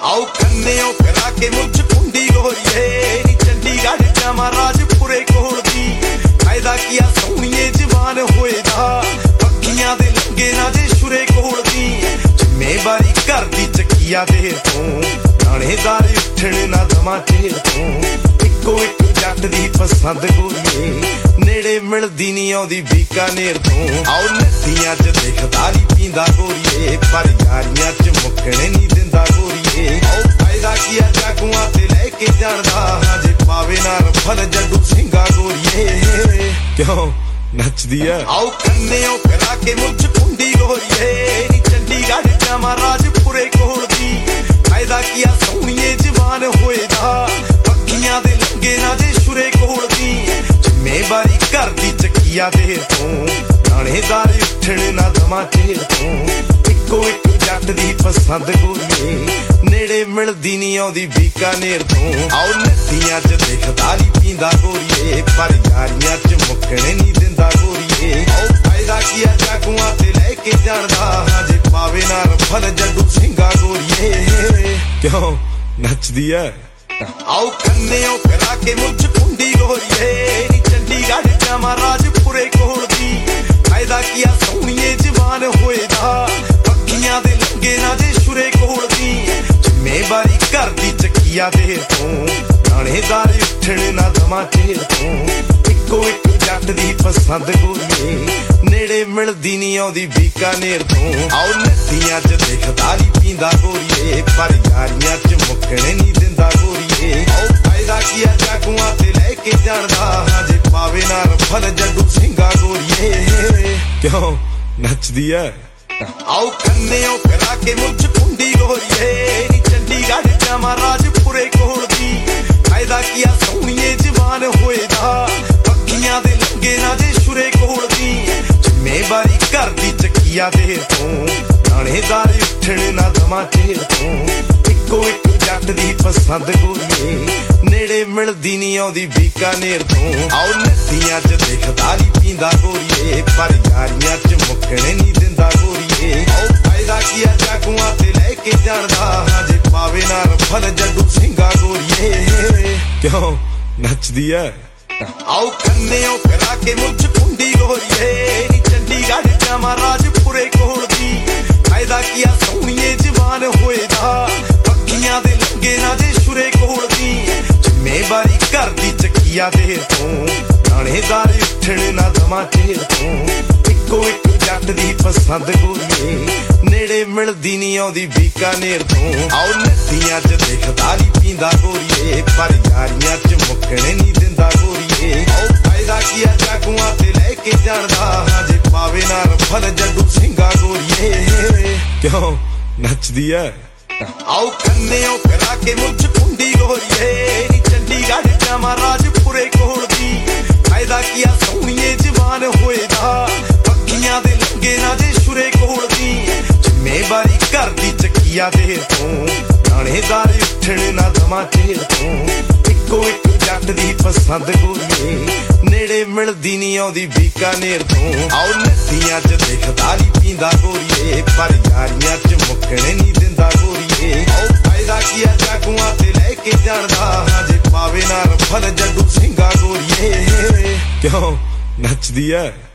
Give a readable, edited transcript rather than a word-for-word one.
आओ कन्ने करा के मुझ कुंडी गोरिए नी चंडीगढ़ जामा राजपुरे कोल दी फायदा किया सोहणीए जवान होएदा पक्कियां दे लंगे ना जे शुरे कोल दी जिम्मेवारी घर दी चकिया दे तूं थानेदार उठण ना दमा चेर तूं इक्को इक जट दी पसंद गोरिए नेड़े मिलदी नहीं आउंदी बीकानेर तूं आओ नदियां च देखदारी पींदा गोरिए पर यारियां च मुक्कणे नहीं दिंदा गोरिए आओ फायदा किया जागुआं ते लेके जाणदा जे पावे ना रफल जड्डू सिंगा गोरिए क्यों नचदी है आओ कन्ने करा के मुझ कुंडी गोरिए नी चंडीगढ़ जामा राजपुरे कोल दी फायदा किया सोहणीए जवान होएदा पक्कियां दे लंगे ना जे शुरे कोल दी जिम्मेवारी घर दी चकिया दे तूं थानेदार उठण ना दमा चेर तूं इक्को इक जट दी पसंद गोरिए नेड़े मिलदी नहीं आउंदी बीकानेर तूं आओ नदियां च देखदारी पींदा गोरिए पर यारियां च मुक्कणे नहीं दिंदा गोरिए आओ फायदा किया जागुआं ते लेके जाणदा जे पावे ना रफल जड्डू सिंगा गोरिए क्यों नचदी है आओ कन्ने करा के मुझ कुंडी गोरिए नी चंडीगढ़ जामा राजपुरे कोल दी फायदा किया सोहणीए जवान होएदा पक्कियां दे लंगे ना जे शुरे कोल दी जिम्मेवारी घर दी चकिया दे तूं थानेदार उठण ना दमा चेर तूं इक्को इक जट दी पसंद गोरिए नेड़े मिलदी नहीं आउंदी बीकानेर तूं आओ नदियां च देखदारी पींदा गोरिए पर यारियां च मुक्कणे नहीं दिंदा गोरिए आओ फायदा किया जागुआं ते लेके जाणदा जे पावे ना रफल जड्डू सिंगा गोरिए क्यों नचदी है आओ कन्ने करा के मुझ कुंडी गोरिए नी चंडीगढ़ जामा राजपुरे कोल दी फायदा किया सोहणीए जवान होएदा पक्कियां दे लंगे ना जे शुरे कोल दी जिम्मेवारी घर दी चकिया दे तूं थानेदार उठण ना दमा चेर तूं इक्को इक जट दी पसंद गोरिए नेड़े मिलदी नहीं आउंदी बीकानेर तूं आओ नदियां च देखदारी पींदा गोरिए पर यारियां च मुक्कणे नहीं दिंदा गोरिए आओ फायदा किया जागुआं ते लेके जाणदा जे पावे ना रफल जड्डू सिंगा गोरिए क्यों नचदी है आओ कन्ने करा के मुझ कुंडी गोरिए नी चंडीगढ़ जामा राजपुरे कोल दी फायदा किया सोहणीए जवान होएदा पक्कियां दे लंगे ना जे शुरे कोल दी जिम्मेवारी घर दी चकिया दे तूं थानेदार उठण ना दमा चेर तूं इक्को इक जट दी पसंद गोरिए नेड़े मिलदी नहीं आउंदी बीकानेर तूं आओ नदियां च देखदारी पींदा गोरिए पर यारियां च मुक्कणे नहीं दिंदा गोरिए आओ फायदा किया जागुआं ते लेके जाणदा जे पावे ना रफल जड्डू सिंगा गोरिए क्यों नचदी है आओ कन्ने करा के मुझ कुंडी गोरिए नी चंडीगढ़ जामा राजपुरे कोल दी फायदा किया सोहणीए जवान होएदा पक्कियां दे लंगे ना जे शुरे कोल दी जिम्मेवारी घर दी चकिया दे तूं थानेदार उठण ना दमा चेर तूं इक्को इक जट दी पसंद गोरिए नेड़े मिलदी नहीं आउंदी बीकानेर तूं आओ नदियां च देखदारी पींदा गोरिए पर यारियां च मुक्कणे नहीं दिंदा गोरिए आओ फायदा किया जागुआं ते लेके जाणदा जे पावे ना रफल जड्डू सिंगा गोरिए क्यों नचदी है